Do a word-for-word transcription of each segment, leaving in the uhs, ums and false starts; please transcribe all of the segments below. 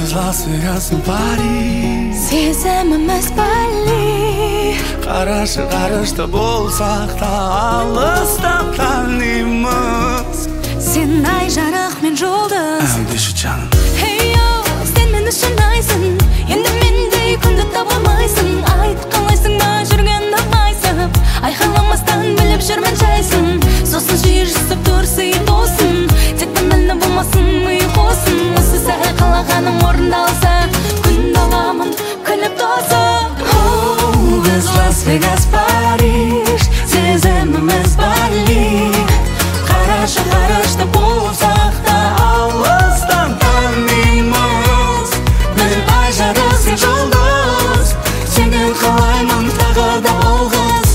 Biz Las Vegas'ın Paris Сезіміміз Бали Қарашы қарышты болсақ та алыстан танимыз Сен ай жарық мен жұлдыз Әндеші жаным Hey yo, сен мен үшін айсың Енді мендей күнді таба алмайсың Айт қалайсың ба жүрген амайсып Айқайламастан біліп жүрмін жайсың Сосын жиі жүсіп тұрсы досың Тек мәні болмасын ұйқосын Осы сәғай қалағаным орындалса Күн аламын күліп тосып Biz Las Vegas, Paris Сезіміміз Бали Қарашы қарышты болсақ та алыстан танимыз Бір ай жарық сен жұлдыз Сенен қалаймын тағы да алғыс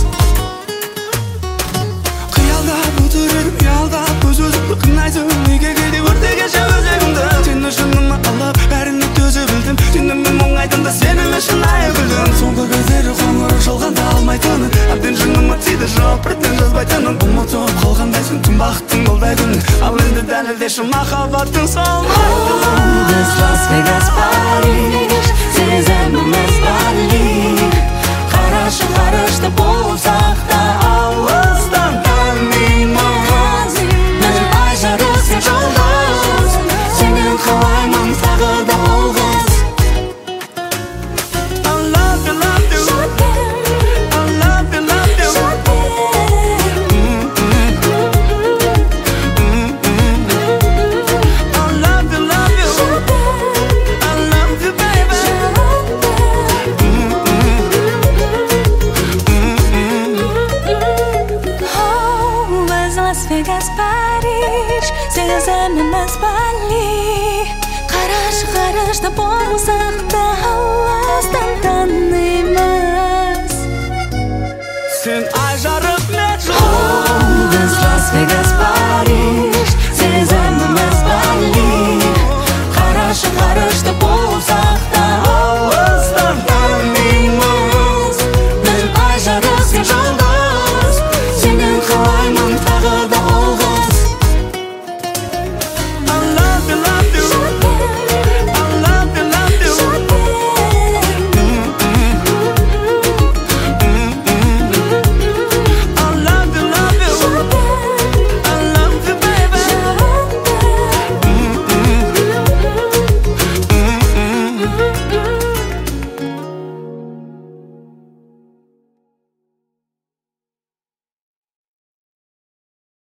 Қиялдап отырып, ұялдап өз-өзімді қинайсың Неге кейде өртегенше өзегімді Сен үшін мұны алып, бәріне төзе білдім Түніммен мұңайдым да сенің үшін ай білдім Соңғы кездері қоңырау шалғанда алмайтынын Әбден жыныма тиді жоқ бірден жазбайтынын Ұмытып қалғандайсың түн бақыттың болдай күн Ал енді дәлелдеші махаббаттың солмайтынын Biz Las Vegas, Paris Сезіміміз Бали Қарашы қарышты болсақ та алыстан танимыз Бір ай жарық сен жұлдыз Сенен қалаймын тағы да алғыс Las Vegas, Paris Сезіміміз Бали Қарашы қарышты болса